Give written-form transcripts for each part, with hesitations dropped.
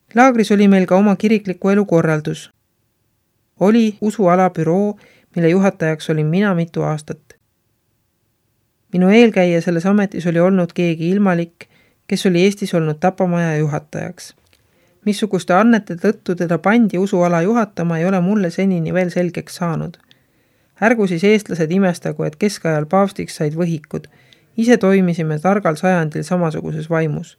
Laagris oli meil ka oma kirikliku elu korraldus. Oli usuala büroo, mille juhatajaks olin mina mitu aastat. Minu eelkäija selles ametis oli olnud keegi ilmalik, kes oli Eestis olnud tapamaja juhatajaks. Missuguste annete tõttu teda pandi usuala juhatama ei ole mulle senini veel selgeks saanud. Ärgu siis eestlased imestagu, et keskajal paavstiks said võhikud. Ise toimisime targal sajandil samasuguses vaimus.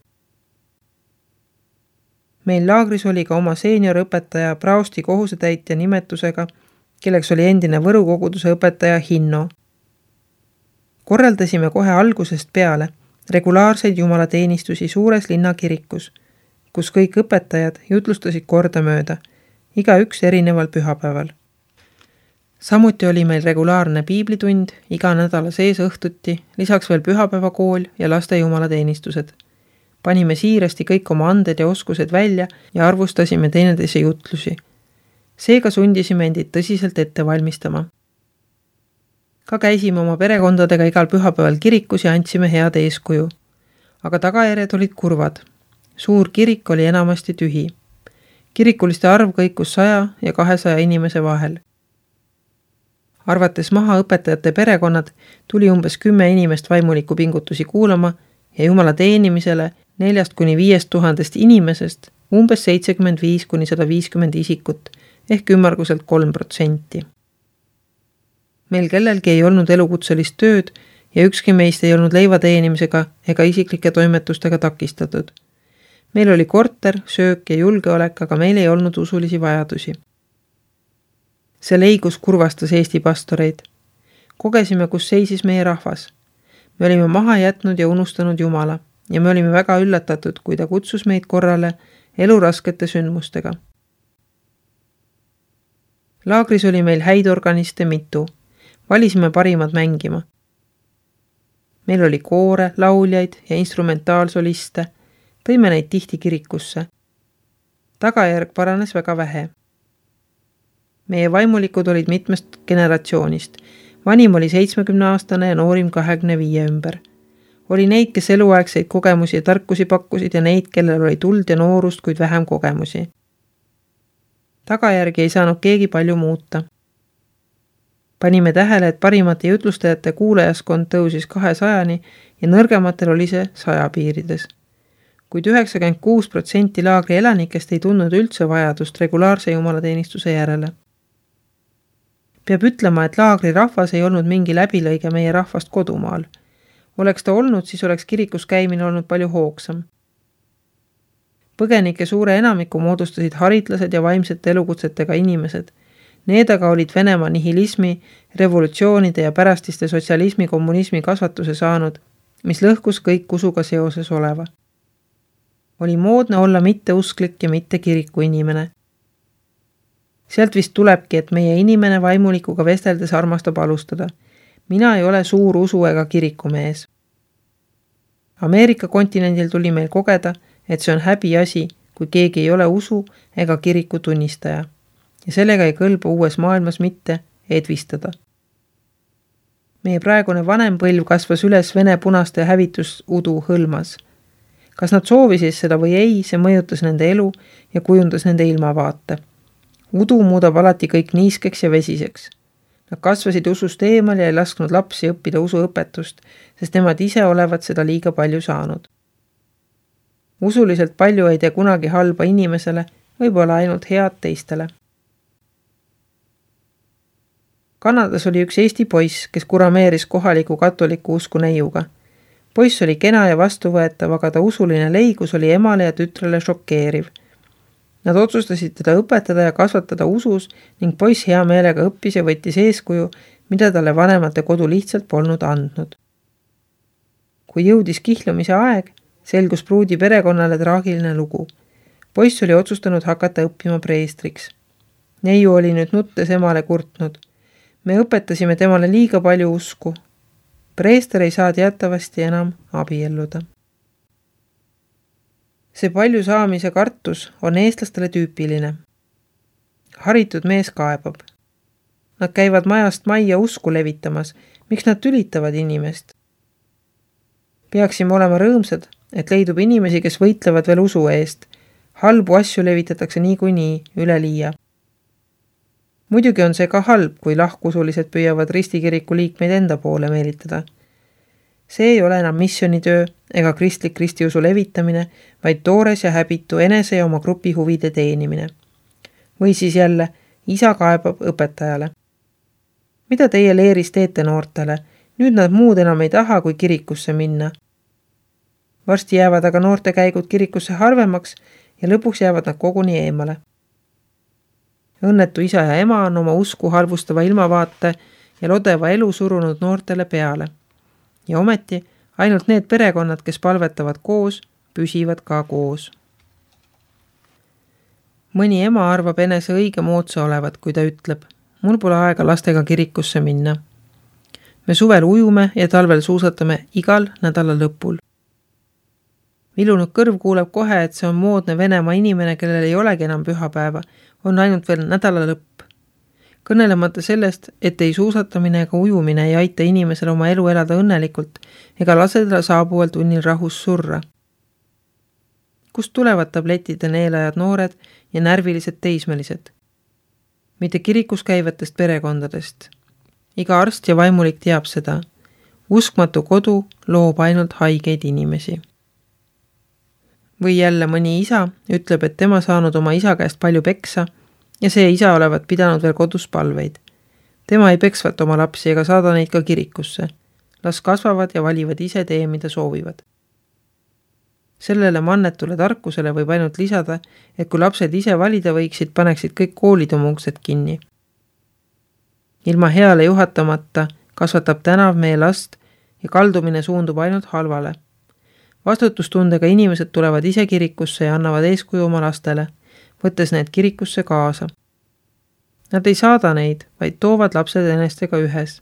Meil laagris oli ka oma seeniorõpetaja praosti kohusetäitja nimetusega, kelleks oli endine Võru koguduse õpetaja Hinno. Korraldasime kohe algusest peale regulaarseid jumalateenistusi suures linnakirikus, kus kõik õpetajad jutlustasid kordamööda, igaüks erineval pühapäeval. Samuti oli meil regulaarne piiblitund iga nädala sees õhtuti, lisaks veel pühapäevakool ja laste jumalateenistused. Panime siirasti kõik oma anded ja oskused välja ja arvustasime teineteise jutlusi. Seega sundisime endid tõsiselt ette valmistama. Ka käisime oma perekondadega igal pühapäeval kirikus ja andsime head eeskuju. Aga tagajärjed olid kurvad. Suur kirik oli enamasti tühi. Kirikuliste arv kõikus 100 ja 200 inimese vahel. Arvates maha õpetajate perekonnad, tuli umbes 10 inimest vaimuliku pingutusi kuulama ja jumala teenimisele 4,000–5,000 inimesest umbes 75–150 isikut ehk ümmarguselt 3%. Meil kellelgi ei olnud elukutselist tööd ja ükski meist ei olnud leiva teenimisega ega isiklike toimetustega takistatud. Meil oli korter, söök ja julgeolek, aga meil ei olnud usulisi vajadusi. See leigus kurvastas Eesti pastoreid. Kogesime, kus seisis meie rahvas. Me olime maha jätnud ja unustanud Jumala ja me olime väga üllatatud, kui ta kutsus meid korrale eluraskete sündmustega. Laagris oli meil häid organiste mitu. Valisime parimad mängima. Meil oli koore, lauljaid ja instrumentaalsoliste. Tõime neid tihti kirikusse. Tagajärg paranes väga vähe. Meie vaimulikud olid mitmest generatsioonist. Vanim oli 70-aastane ja noorim 25 ümber. Oli neid, kes eluaegseid kogemusi ja tarkusi pakkusid ja neid, kellel oli tuld ja noorust, kuid vähem kogemusi. Tagajärgi ei saanud keegi palju muuta. Panime tähele, et parimate jutlustajate kuulajaskond tõusis 200-ni ja nõrgematel oli see 100 piirides. Kuid 96% laagri elanikest ei tundnud üldse vajadust regulaarse jumalateenistuse järele. Peab ütlema, et laagri rahvas ei olnud mingi läbilõige meie rahvast kodumaal. Oleks ta olnud, siis oleks kirikus käimine olnud palju hoogsam. Põgenike suure enamiku moodustasid haritlased ja vaimsete elukutsetega inimesed. Need aga olid Venemaa nihilismi, revolutsioonide ja pärastiste sotsialismi kommunismi kasvatuse saanud, mis lõhkus kõik usuga seoses oleva. Oli moodne olla mitteusklik ja mitte kiriku inimene. Sealt vist tulebki, et meie inimene vaimulikuga vesteldes armastab alustada. Mina ei ole suur usu ega kirikumees. Ameerika kontinendil tuli meil kogeda, et see on häbi asi, kui keegi ei ole usu ega kiriku tunnistaja. Ja sellega ei kõlba uues maailmas mitte edvistada. Meie praegune vanem põlv kasvas üles Vene punaste hävitusudu hõlmas. Kas nad soovisid seda või ei, see mõjutas nende elu ja kujundas nende ilmavaate. Udu muudab alati kõik niiskeks ja vesiseks. Nad kasvasid usust eemal ja ei lasknud lapsi õppida usuõpetust, sest nemad ise olevat seda liiga palju saanud. Usuliselt palju ei tee kunagi halba inimesele, võib-olla ainult head teistele. Kanadas oli üks Eesti poiss, kes kurameeris kohaliku katoliku usku neiuga. Poiss oli kena ja vastuvõetav, aga ta usuline leigus oli emale ja tütrele šokeeriv. Nad otsustasid teda õpetada ja kasvatada usus ning poiss hea meelega õppis ja võttis eeskuju, mida talle vanemate kodu lihtsalt polnud andnud. Kui jõudis kihlumise aeg, selgus pruudi perekonnale traagiline lugu. Poiss oli otsustanud hakata õppima preestriks. Neiu oli nüüd nuttes emale kurtnud. Me õpetasime temale liiga palju usku. Preester ei saa teatavasti enam abielluda. See palju saamise kartus on eestlastele tüüpiline. Haritud mees kaebab. Nad käivad majast majja usku levitamas. Miks nad tülitavad inimest? Peaksime olema rõõmsad, et leidub inimesi, kes võitlevad veel usu eest. Halbu asju levitatakse niikuinii üleliia. Muidugi on see ka halb, kui lahkusulised püüavad ristikiriku liikmeid enda poole meelitada. See ei ole enam missionitöö ega kristlik kristiusu levitamine, vaid toores ja häbitu enese ja oma grupi huvide teenimine. Või siis jälle, isa kaebab õpetajale. Mida teie leeris teete noortele? Nüüd nad muud enam ei taha, kui kirikusse minna. Varsti jäävad aga noorte käigud kirikusse harvemaks ja lõpuks jäävad nad koguni eemale. Õnnetu isa ja ema on oma usku halvustava ilmavaate ja lodeva elu surunud noortele peale. Ja ometi ainult need perekonnad, kes palvetavad koos, püsivad ka koos. Mõni ema arvab enese õige moodsa olevat, kui ta ütleb, mul pole aega lastega kirikusse minna. Me suvel ujume ja talvel suusatame igal nädala lõpul. Vilunud kõrv kuuleb kohe, et see on moodne Venemaa inimene, kellel ei olegi enam pühapäeva, on ainult veel nädala lõpp. Kõnelemata sellest, et ei suusatamine ega ujumine ei aita inimesel oma elu elada õnnelikult ega lase teda saabuval tunnil rahus surra. Kust tulevad tabletid ja neelajad noored ja närvilised teismelised? Mitte kirikus käivatest perekondadest. Iga arst ja vaimulik teab seda. Uskmatu kodu loob ainult haigeid inimesi. Või jälle mõni isa ütleb, et tema saanud oma isa käest palju peksa ja see isa olevat pidanud veel kodus palveid. Tema ei peksvat oma lapsi ega saada neid ka kirikusse. Las kasvavad ja valivad ise tee, mida soovivad. Sellele mannetule tarkusele võib ainult lisada, et kui lapsed ise valida võiksid, paneksid kõik koolid oma uksed kinni. Ilma heale juhatamata kasvatab tänav meie last ja kaldumine suundub ainult halvale. Vastutustundega inimesed tulevad ise kirikusse ja annavad eeskuju oma lastele, võttes need kirikusse kaasa. Nad ei saada neid, vaid toovad lapsed enestega ühes.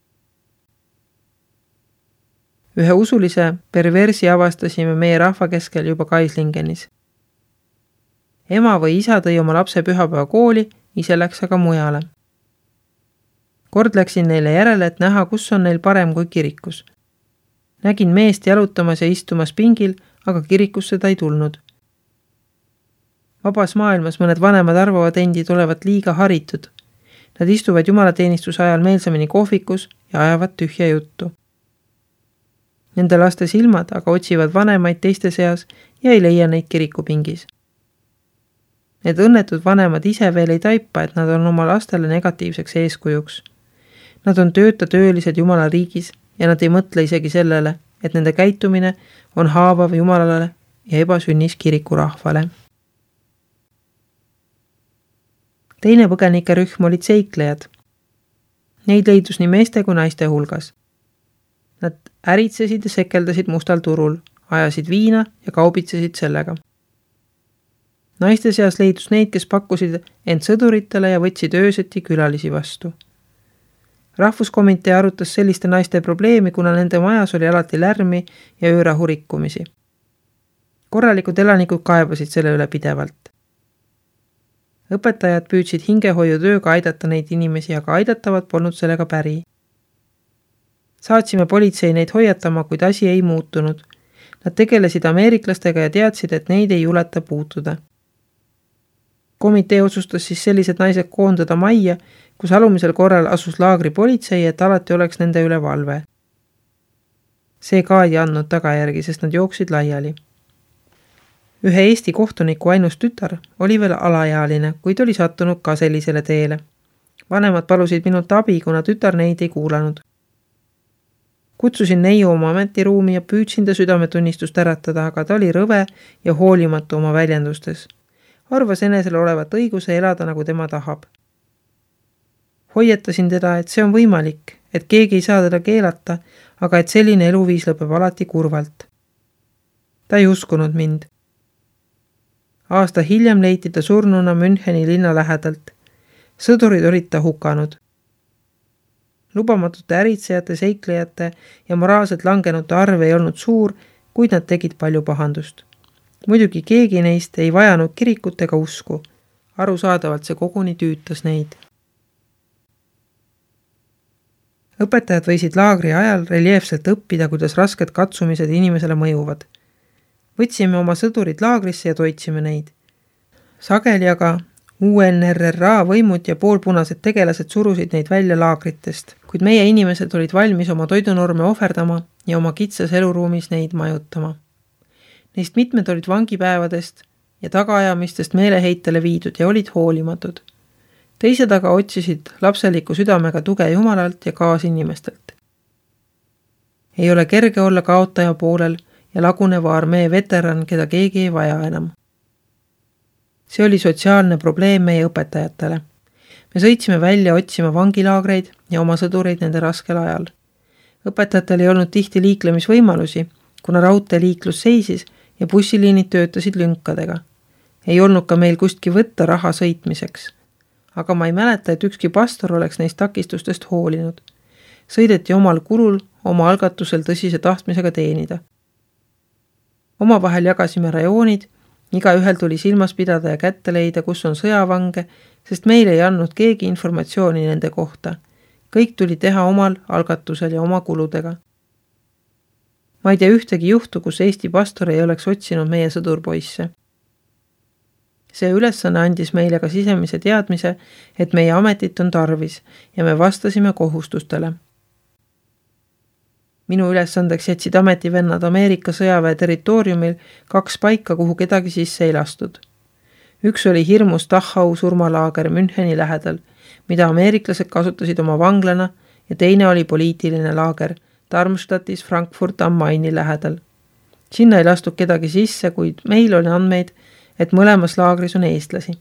Ühe usulise perversi avastasime meie rahva keskel juba Kaislingenis. Ema või isa tõi oma lapse pühapäeva kooli, ise läks aga mujale. Kord läksin neile järele, et näha, kus on neil parem kui kirikus. Nägin meest jalutamas ja istumas pingil, aga kirikusse ta ei tulnud. Vabas maailmas mõned vanemad arvavad endid olevat liiga haritud. Nad istuvad jumalateenistuse ajal meelsamini kohvikus ja ajavad tühja juttu. Nende laste silmad aga otsivad vanemaid teiste seas ja ei leia neid kirikupingis. Need õnnetud vanemad ise veel ei taipa, et nad on oma lastele negatiivseks eeskujuks. Nad on töölised Jumala riigis ja nad ei mõtle isegi sellele, et nende käitumine on haavav Jumalale ja ebasünnis kirikurahvale. Teine põgenike rühm olid seiklejad. Neid leidus nii meeste kui naiste hulgas. Nad äritsesid ja sekeldasid mustal turul, ajasid viina ja kaubitsesid sellega. Naiste seas leidus neid, kes pakkusid end sõduritele ja võtsid ööseti külalisi vastu. Rahvuskomitee arutas selliste naiste probleemi, kuna nende majas oli alati lärmi ja öörahu rikkumisi. Korralikud elanikud kaebasid selle üle pidevalt. Õpetajad püüdsid hingehoiu tööga aidata neid inimesi, aga aidatavad polnud sellega päri. Saatsime politsei neid hoiatama, kuid asi ei muutunud. Nad tegelesid ameeriklastega ja teadsid, et neid ei juleta puutuda. Komitee otsustas siis sellised naised koondada majja, kus alumisel korral asus laagri politsei, et alati oleks nende üle valve. See ka ei andnud tagajärgi, sest nad jooksid laiali. Ühe Eesti kohtuniku ainus tütar oli veel alaealine, kuid oli sattunud ka sellisele teele. Vanemad palusid minult abi, kuna tütar neid ei kuulanud. Kutsusin neiu oma ametiruumi ja püüdsin ta südametunnistust äratada, aga ta oli rõve ja hoolimatu oma väljendustes. Arvas enesel olevat õiguse elada, nagu tema tahab. Hoietasin teda, et see on võimalik, et keegi ei saa teda keelata, aga et selline eluviis lõpeb alati kurvalt. Ta ei uskunud mind. Aasta hiljem leiti ta surnuna Müncheni linna lähedalt. Sõdurid olid ta hukanud. Lubamatute äritsejate, seiklejate ja moraalselt langenute arv ei olnud suur, kuid nad tegid palju pahandust. Muidugi keegi neist ei vajanud kirikut ega usku. Arusaadavalt see koguni tüütas neid. Õpetajad võisid laagri ajal reljeefselt õppida, kuidas rasked katsumised inimesele mõjuvad. Võtsime oma sõdurid laagrisse ja toitsime neid. Sageli aga UNRRA võimud ja poolpunased tegelased surusid neid välja laagritest, kuid meie inimesed olid valmis oma toidunorme ohverdama ja oma kitsas eluruumis neid majutama. Neist mitmed olid vangipäevadest ja tagaajamistest meeleheitele viidud ja olid hoolimatud. Teised aga otsisid lapseliku südamega tuge Jumalalt ja kaasinimestelt. Ei ole kerge olla kaotaja poolel ja laguneva armee veteran, keda keegi ei vaja enam. See oli sotsiaalne probleem meie õpetajatele. Me sõitsime välja otsima vangilaagreid ja oma sõdureid nende raskel ajal. Õpetajatel ei olnud tihti liiklemisvõimalusi, kuna raudteeliiklus seisis ja bussiliinid töötasid lünkadega. Ei olnud ka meil kustki võtta raha sõitmiseks. Aga ma ei mäleta, et ükski pastor oleks neist takistustest hoolinud. Sõideti omal kulul, oma algatusel tõsise tahtmisega teenida. Omavahel jagasime rajoonid, igaühel tuli silmas pidada ja kätte leida, kus on sõjavange, sest meil ei andnud keegi informatsiooni nende kohta. Kõik tuli teha omal algatusel ja oma kuludega. Ma ei tea ühtegi juhtu, kus Eesti pastor ei oleks otsinud meie sõdurpoisse. See ülesanne andis meile ka sisemise teadmise, et meie ametit on tarvis ja me vastasime kohustustele. Minu ülesandeks jätsid ametivennad Ameerika sõjaväe territooriumil 2 paika, kuhu kedagi sisse ei lastud. Üks oli hirmus Dachau surmalaager Müncheni lähedal, mida ameeriklased kasutasid oma vanglana, ja teine oli poliitiline laager Darmstadtis Frankfurt am Maini lähedal. Sinna ei lastud kedagi sisse, kuid meil oli andmeid, et mõlemas laagris on eestlasi.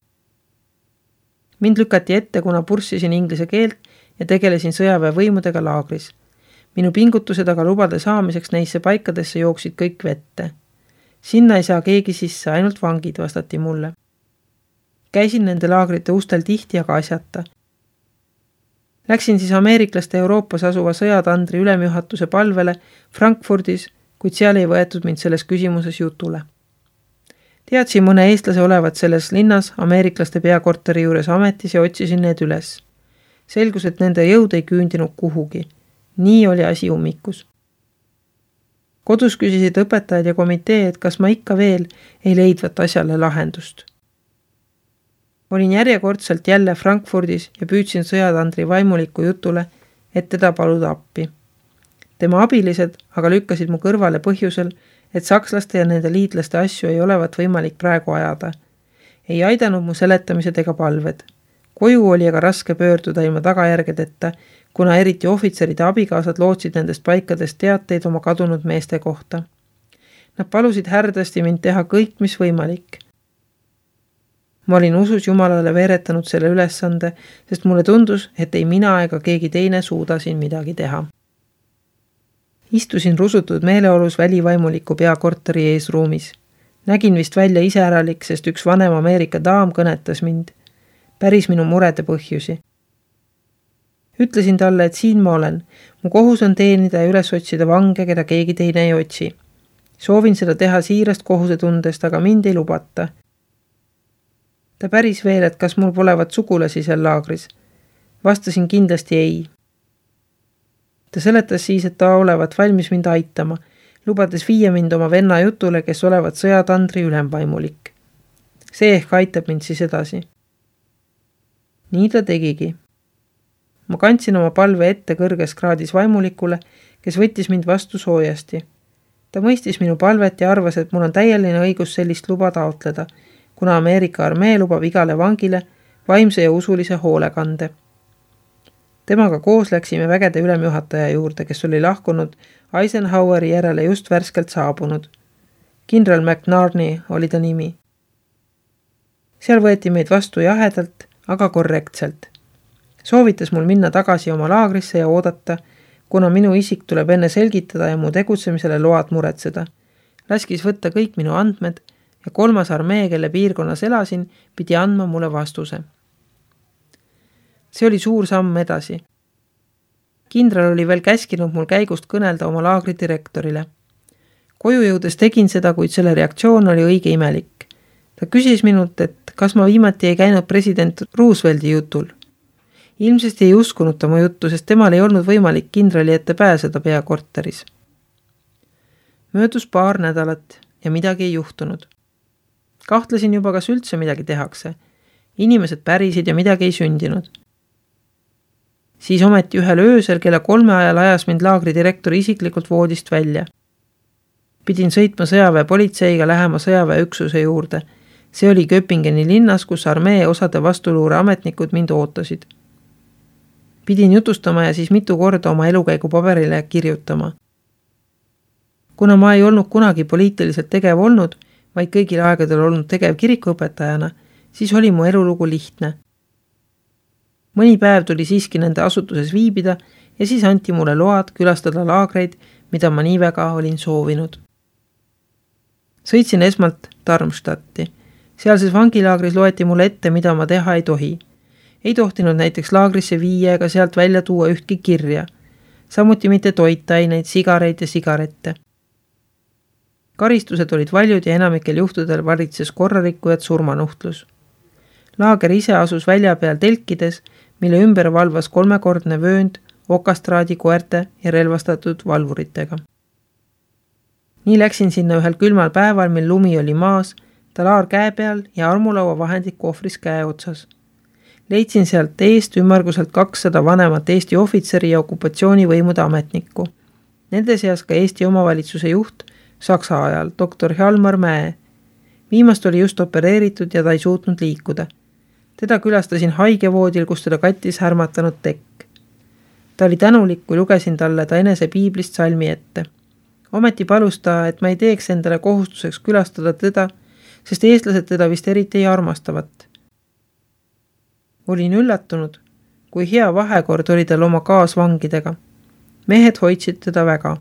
Mind lükati ette, kuna purssisin inglise keelt ja tegelesin sõjaväe võimudega laagris. Minu pingutused aga lubade saamiseks neisse paikadesse jooksid kõik vette. Sinna ei saa keegi sisse, ainult vangid, vastati mulle. Käisin nende laagrite ustel tihti aga asjata. Läksin siis ameeriklaste Euroopas asuva sõjatandri ülemjuhatuse palvele Frankfurdis, kuid seal ei võetud mind selles küsimuses jutule. Teadsin mõne eestlase olevat selles linnas ameeriklaste peakorteri juures ametis ja otsisin need üles. Selgus, et nende jõud ei küündinud kuhugi. Nii oli asi ummikus. Kodus küsisid õpetajad ja komitee, et kas ma ikka veel ei leidvat asjale lahendust. Olin järjekordselt jälle Frankfurdis ja püüdsin sõjatandri vaimuliku jutule, et teda paluda appi. Tema abilised aga lükkasid mu kõrvale põhjusel, et sakslaste ja nende liitlaste asju ei olevat võimalik praegu ajada. Ei aidanud mu seletamised ega palved. Koju oli aga raske pöörduda ilma tagajärgedeta, kuna eriti ohvitseride abikaasad lootsid nendest paikadest teateid oma kadunud meeste kohta. Nad palusid härdasti mind teha kõik, mis võimalik. Ma olin usus Jumalale veeretanud selle ülesande, sest mulle tundus, et ei mina ega keegi teine suuda siin midagi teha. Istusin rusutud meeleolus välivaimuliku peakorteri eesruumis. Nägin vist välja iseäralik, sest üks vanem Ameerika daam kõnetas mind. Päris minu murede põhjusi. Ütlesin talle, et siin ma olen. Mu kohus on teenida ja üles otsida vange, keda keegi teine ei otsi. Soovin seda teha siirast kohusetundest, aga mind ei lubata. Ta päris veel, et kas mul polevat sugulasi seal laagris. Vastasin kindlasti ei. Ta seletas siis, et ta olevat valmis mind aitama, lubades viia mind oma venna jutule, kes olevat sõjatandri ülemvaimulik. See ehk aitab mind siis edasi. Nii ta tegigi. Ma kandsin oma palve ette kõrges kraadis vaimulikule, kes võttis mind vastu soojasti. Ta mõistis minu palvet ja arvas, et mul on täieline õigus sellist luba taotleda, kuna Ameerika armee lubab igale vangile vaimse ja usulise hoolekande. Temaga koos läksime vägede ülemjuhataja juurde, kes oli lahkunud Eisenhoweri järele just värskelt saabunud. Kindral McNarney oli ta nimi. Seal võeti meid vastu jahedalt, aga korrektselt. Soovitas mul minna tagasi oma laagrisse ja oodata, kuna minu isik tuleb enne selgitada ja mu tegutsemisele load muretseda. Laskis võtta kõik minu andmed ja 3. armee, kelle piirkonnas elasin, pidi andma mulle vastuse. See oli suur samm edasi. Kindral oli veel käskinud mul käigust kõnelda oma laagri direktorile. Koju jõudes tegin seda, kuid selle reaktsioon oli õige imelik. Ta küsis minult, et kas ma viimati ei käinud president Roosevelti jutul. Ilmsesti ei uskunud ta mu juttu, sest temal ei olnud võimalik kindrali ette pääseda peakorteris. Möödus 2 nädalat ja midagi ei juhtunud. Kahtlesin juba, kas üldse midagi tehakse. Inimesed pärisid ja midagi ei sündinud. Siis ometi ühel öösel kella 3 ajal ajas mind laagri direktor isiklikult voodist välja. Pidin sõitma sõjaväepolitseiga lähema sõjaväeüksuse juurde. See oli Göppingeni linnas, kus armee osade vastuluure ametnikud mind ootasid. Pidin jutustama ja siis mitu korda oma elukäigu paberile kirjutama. Kuna ma ei olnud kunagi poliitiliselt tegev olnud, vaid kõigil aegadel olnud tegev kirikuõpetajana, siis oli mu elulugu lihtne. Mõni päev tuli siiski nende asutuses viibida ja siis anti mulle load külastada laagreid, mida ma nii väga olin soovinud. Sõitsin esmalt Darmstadti. Sealses vangilaagris loeti mulle ette, mida ma teha ei tohi. Ei tohtinud näiteks laagrisse viia ega sealt välja tuua ühtki kirja. Samuti mitte toitaineid, sigareid ja sigarette. Karistused olid valjud ja enamikel juhtudel valitses korrarikkujad surmanuhtlus. Laager ise asus välja peal telkides, mille ümber valvas 3-kordne vöönd okastraadi koerte ja relvastatud valvuritega. Nii läksin sinna ühel külmal päeval, mil lumi oli maas, talaar käe peal ja armulaua vahendid kohvris käe otsas. Leidsin sealt eest ümmarguselt 200 vanemat Eesti ohvitseri ja okupatsioonivõimude ametnikku. Nende seas ka Eesti omavalitsuse juht Saksa ajal, doktor Hjalmar Mäe. Viimast oli just opereeritud ja ta ei suutnud liikuda. Teda külastasin haigevoodil, kus teda kattis härmatanud tekk. Ta oli tänulik, kui lugesin talle ta enese piiblist salmi ette. Ometi palus ta, et ma ei teeks endale kohustuseks külastada teda, sest eestlased teda vist eriti ei armastavat. Olin üllatunud, kui hea vahekord oli tal oma kaasvangidega. Mehed hoidsid teda väga.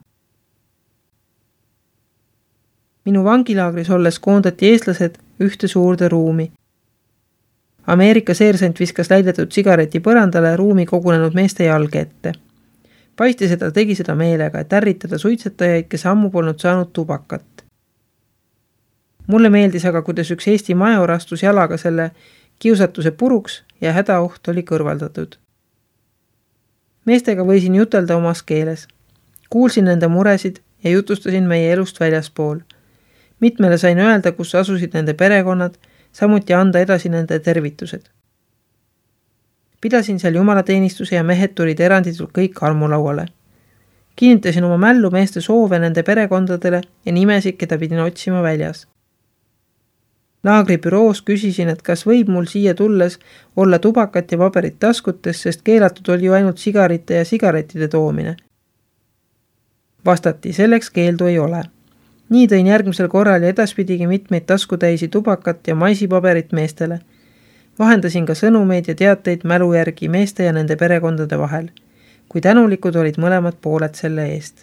Minu vangilaagris olles koondati eestlased ühte suurde ruumi. Ameerika seersant viskas läidetud sigareti põrandale ruumi kogunenud meeste jalge ette. Paistis, et ta tegi seda meelega, et ärritada suitsetajaid, kes ammu polnud saanud tubakat. Mulle meeldis aga, kuidas üks Eesti major astus jalaga selle kiusatuse puruks ja hädaoht oli kõrvaldatud. Meestega võisin jutelda omas keeles. Kuulsin nende muresid ja jutustasin meie elust väljaspool. Mitmele sain öelda, kus asusid nende perekonnad, samuti anda edasi nende tervitused. Pidasin seal jumalateenistuse ja mehed tulid eranditult kõik armulauale. Kinnitasin oma mällu meeste soove nende perekondadele ja nimesid, keda pidin otsima väljas. Laagribüroos küsisin, et kas võib mul siia tulles olla tubakat ja paberit taskutes, sest keelatud oli ju ainult sigarite ja sigarettide toomine. Vastati, selleks keeldu ei ole. Nii tõin järgmisel korral ja edaspidigi mitmeid taskutäisi tubakat ja maisipaberit meestele. Vahendasin ka sõnumeid ja teateid mälu järgi meeste ja nende perekondade vahel, kui tänulikud olid mõlemad pooled selle eest.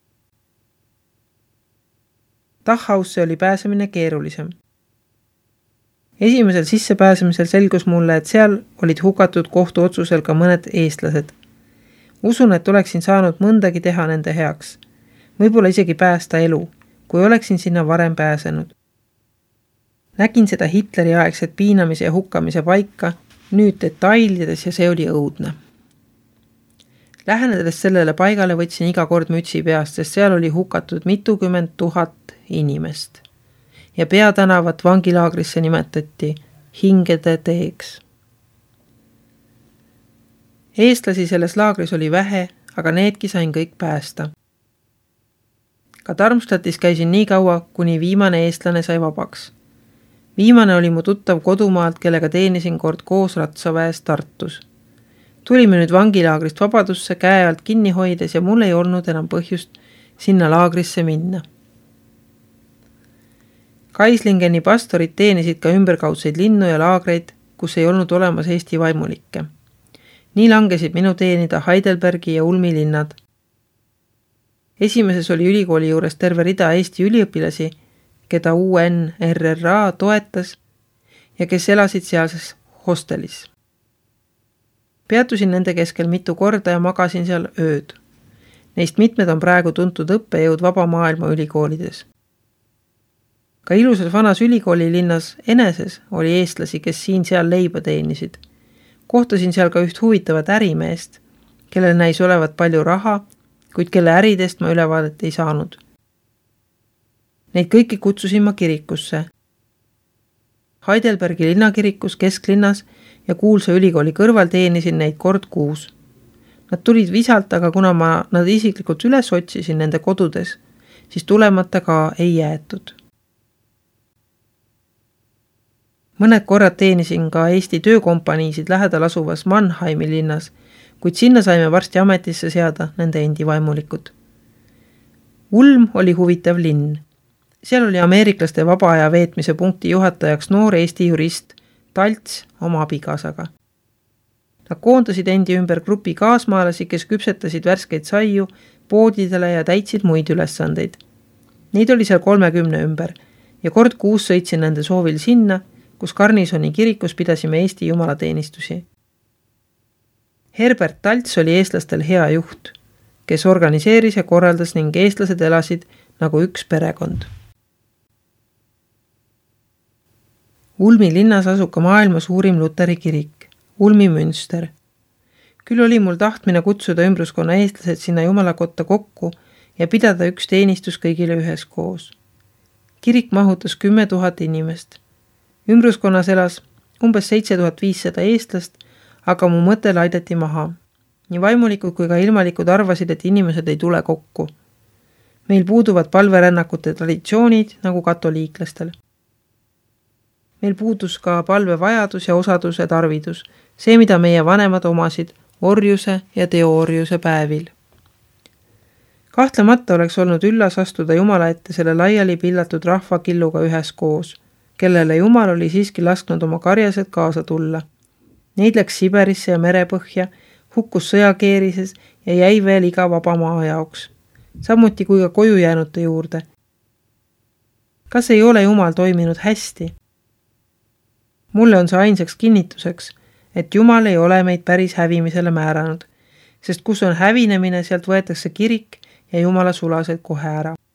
Dachausse oli pääsemine keerulisem. Esimesel sissepääsemisel selgus mulle, et seal olid hukatud kohtuotsusel ka mõned eestlased. Usun, et oleksin saanud mõndagi teha nende heaks. Võib-olla isegi päästa elu, kui oleksin sinna varem pääsenud. Nägin seda Hitleri aegset piinamise ja hukkamise paika, nüüd detailides ja see oli õudne. Lähenedes sellele paigale võtsin iga kord mütsi peast, sest seal oli hukatud mitukümmend tuhat inimest. Ja peatänavat vangilaagrisse nimetati hingede teeks. Eestlasi selles laagris oli vähe, aga needki sain kõik päästa. Ka Darmstadtis käisin nii kaua, kuni viimane eestlane sai vabaks. Viimane oli mu tuttav kodumaalt, kellega teenisin kord koos ratsaväes Tartus. Tulime nüüd vangilaagrist vabadusse käe alt kinni hoides ja mul ei olnud enam põhjust sinna laagrisse minna. Kaislingeni pastorid teenisid ka ümberkaudseid linnu ja laagreid, kus ei olnud olemas Eesti vaimulikke. Nii langesid minu teenida Heidelbergi ja Ulmi linnad. Esimeses oli ülikooli juures terve rida Eesti üliõpilasi, keda UNRRA toetas ja kes elasid sealses hostelis. Peatusin nende keskel mitu korda ja magasin seal ööd. Neist mitmed on praegu tuntud õppejõud vaba maailma ülikoolides. Ka ilusas vanas ülikooli linnas Eneses oli eestlasi, kes siin-seal leiba teenisid. Kohtasin seal ka üht huvitavat ärimeest, kellel näis olevat palju raha, kuid kelle äridest ma ülevaadet ei saanud. Neid kõiki kutsusin ma kirikusse. Heidelbergi linnakirikus kesklinnas ja kuulsa ülikooli kõrval teenisin neid kord kuus. Nad tulid visalt, aga kuna ma nad isiklikult üles otsisin nende kodudes, siis tulemata ka ei jäetud. Mõned korrad teenisin ka Eesti töökompaniisid lähedal asuvas Mannheimi linnas, kuid sinna saime varsti ametisse seada nende endi vaimulikud. Ulm oli huvitav linn. Seal oli ameeriklaste vaba aja veetmise punkti juhatajaks noor Eesti jurist Talts oma abikaasaga. Nad koondasid endi ümber grupi kaasmaalasi, kes küpsetasid värskeid saiu poodidele ja täitsid muid ülesandeid. Neid oli seal 30 ümber ja kord kuus sõitsin nende soovil sinna, kus Garnisoni kirikus pidasime Eesti jumalateenistusi. Herbert Talts oli eestlastel hea juht, kes organiseeris ja korraldas ning eestlased elasid nagu üks perekond. Ulmi linnas asub ka maailma suurim luteri kirik, Ulmi Münster. Küll oli mul tahtmine kutsuda ümbruskonna eestlased sinna jumalakotta kokku ja pidada üks teenistus kõigile üheskoos. Kirik mahutas 10 000 inimest. Ümbruskonnas elas umbes 7500 eestlast, aga mu mõte laideti maha. Nii vaimulikud kui ka ilmalikud arvasid, et inimesed ei tule kokku. Meil puuduvad palverännakute traditsioonid nagu katoliiklastel. Meil puudus ka palvevajadus ja osaduse tarvidus, see, mida meie vanemad omasid orjuse ja teooriuse päevil. Kahtlemata oleks olnud üllas astuda Jumala ette selle laiali pillatud rahvakilluga üheskoos, kellele Jumal oli siiski lasknud oma karjased kaasa tulla. Neid läks Siberisse ja merepõhja, hukkus sõjakeerises ja jäi veel iga vaba maa jaoks, samuti kui ka koju jäänute juurde. Kas ei ole Jumal toiminud hästi? Mulle on see ainsaks kinnituseks, et Jumal ei ole meid päris hävimisele määranud, sest kus on hävinemine, sealt võetakse kirik ja Jumala sulased kohe ära.